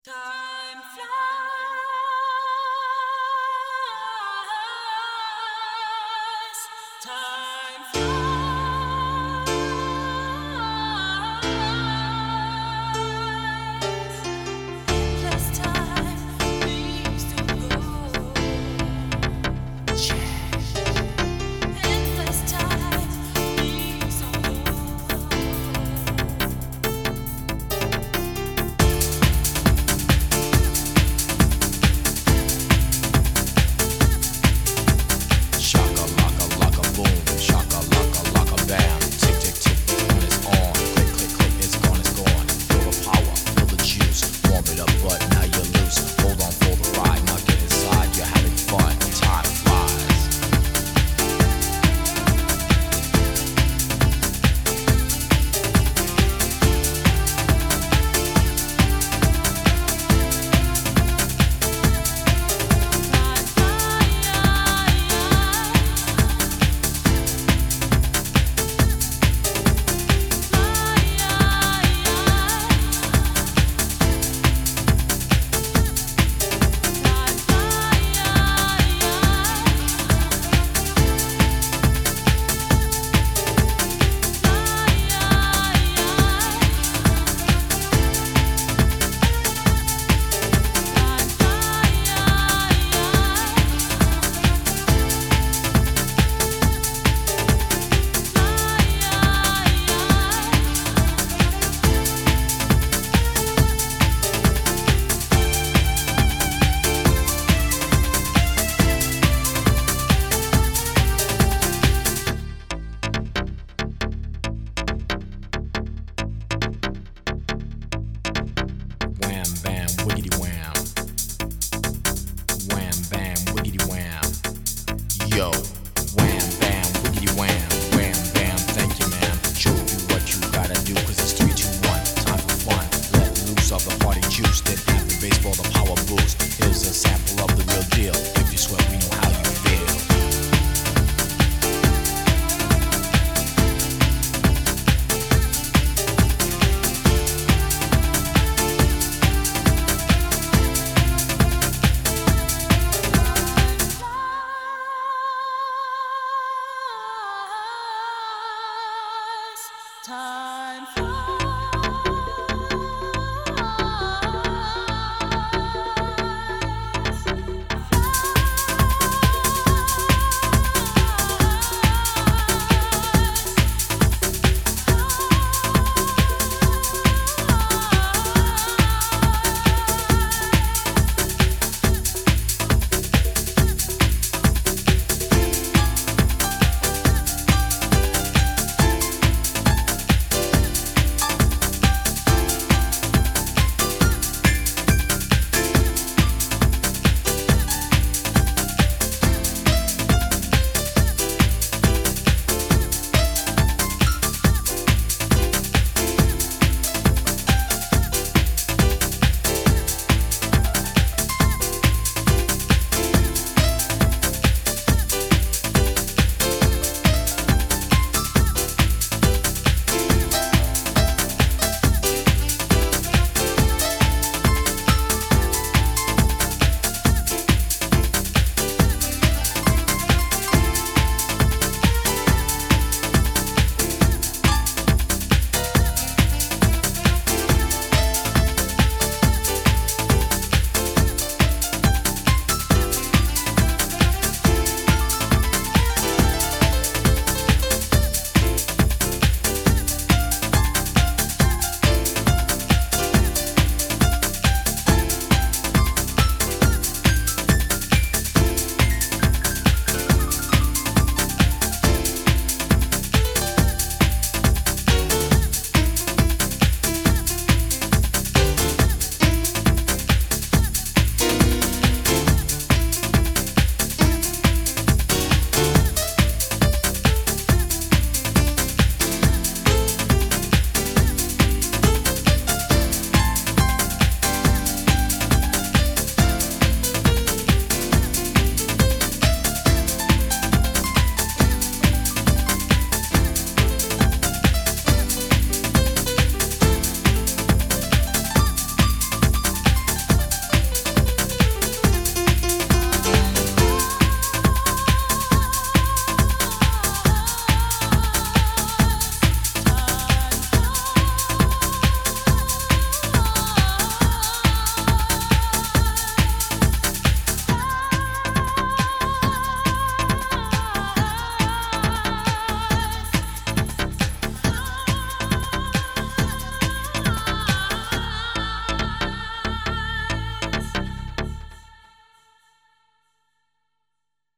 Time flies, time flies. Endless time needs to go. Endless time needs to go. Shaka laka laka boom, shaka laka laka bam. Tick tick tick, when it's on. Click click click, it's gone, it's gone. Feel the power, feel the juice. Warm it up, but now you're loose. Hold on for the ride, now get inside. You're having fun. Time flies. Wham bam wiggity wham. Wham bam wiggity wham. Yo, wham bam wiggity wham. Wham bam, thank you ma'am. Show you what you gotta do, cause it's 3, 2, 1. Time for fun. Let loose of the party juice. Then after baseball, the power boost. Here's a sample of the real deal. If you sweat, we know how